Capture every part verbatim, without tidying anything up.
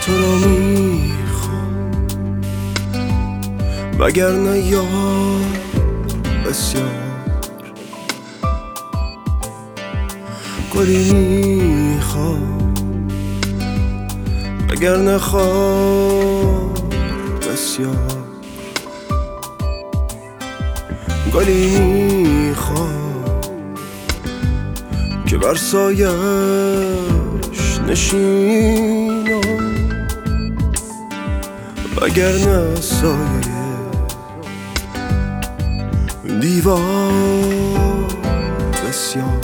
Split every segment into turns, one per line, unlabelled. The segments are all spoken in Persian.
تو رو میخوام وگرنه یار بسیار گلی میخوام وگرنه خار بسیار گلی میخوام که بر سایش نشینم وگرنه سایه دیوار بسیار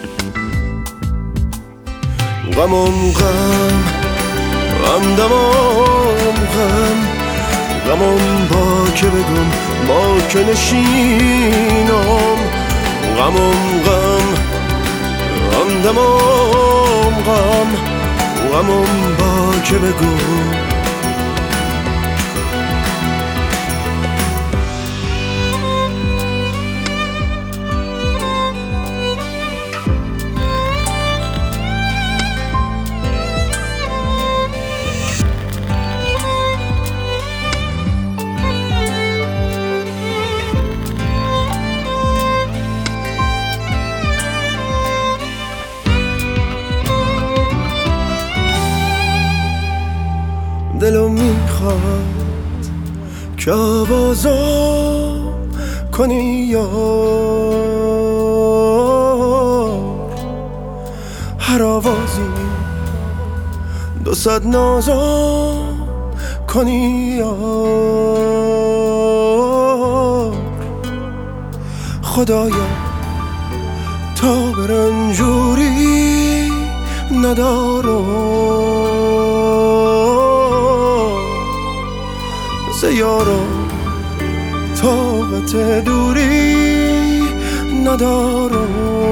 غمم غم غم دمام غم غمم با که بگم با که نشینم غمم غم غم دمام غم غمم با که بگم دلم میخواد که آوازم کنی یار هر آوازی دو صد نازم کنی یار خدایا تا به رنجوری ندارم یارم طاقت دوری ندارم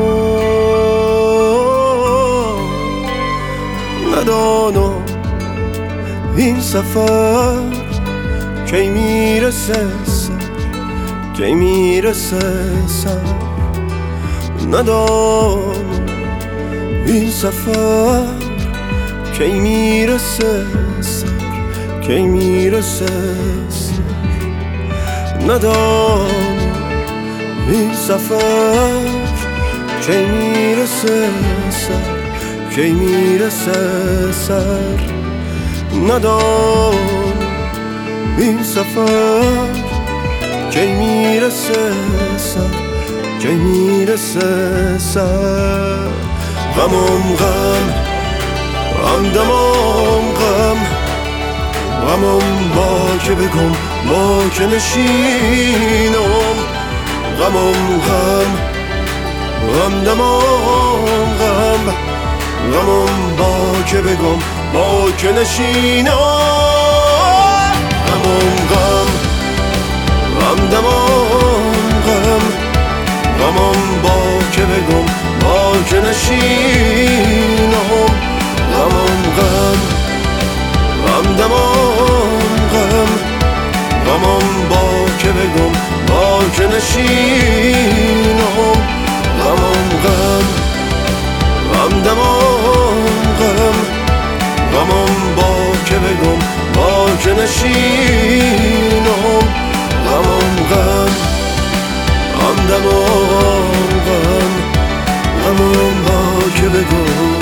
ندانم این سفر کی میرسه سر کی میرسه سر ندانم این سفر کی میرسه سر کی میرسه سر ندانم این سفر کی میرسه سر کی میرسه سر ندانم این سفر کی میرسه سر کی میرسه سر غمم غم غم دمام غم غمم با که بگم با که نشینم غمم غم غم دمام غم غمم با که بگم با که نشینم غمم غم غم دمام غم غمم با که بگم با که نشینم غمم غم غم دمام غم غمم با که بگم با که نشینم غمم غم غم دمام غم غمم با که بگم با که نشینم غمم غم غم دمام غم غمم با که بگم